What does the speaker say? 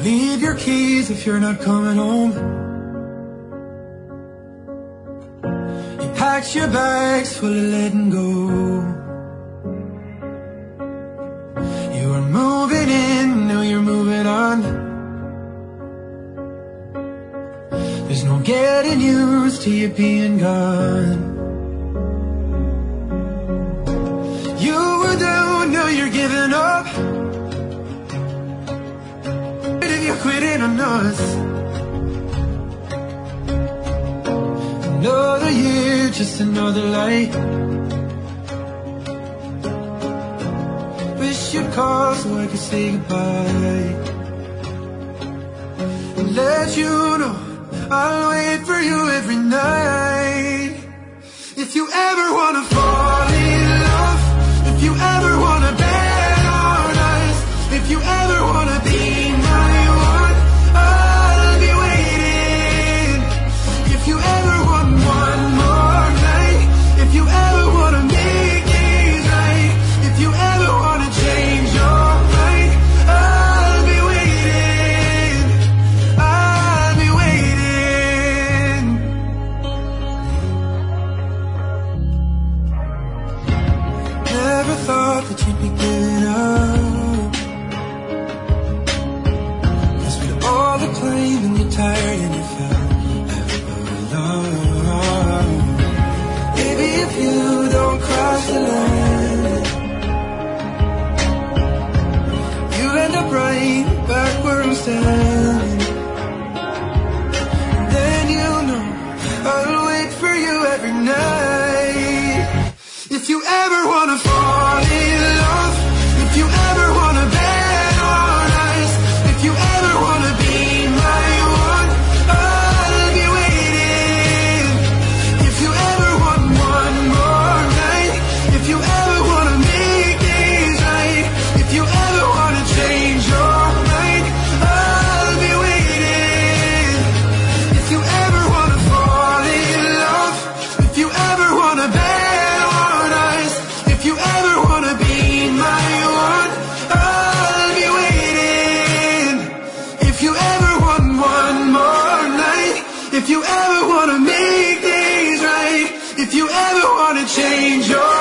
Leave your keys if you're not coming home. You packed your bags full of letting go. You were moving in, now you're moving on. There's no getting used to you being gone. You were down, now you're giving up. You're quitting on us. Another year, just another light. Wish you'd call so I could say goodbye and let you know I'll wait for you every night. If you ever wanna fall in love, if you ever wanna bet on us, if you ever wanna be my one, I'll be waiting. If you ever want one more night, if you ever wanna make things right, if you ever wanna change your mind, I'll be waiting. I'll be waiting. Never thought that you'd be giving up. All the claim and you're tired and you felt alone. Baby, if you don't cross the line, you'll end up right back where I'm standing. And then you'll know I'll wait for you every night. If you ever wanna fall in love, if you ever wanna bet on us, if you ever wanna be my one, I'll be waiting. If you ever want one more night, if you ever wanna make things right, if you ever wanna change your mind, I'll be waiting. If you ever wanna fall in love, if you ever wanna bet on us, if you ever wanna be my one, I'll be waiting. If you ever want one more night, if you ever wanna make things right, if you ever wanna change your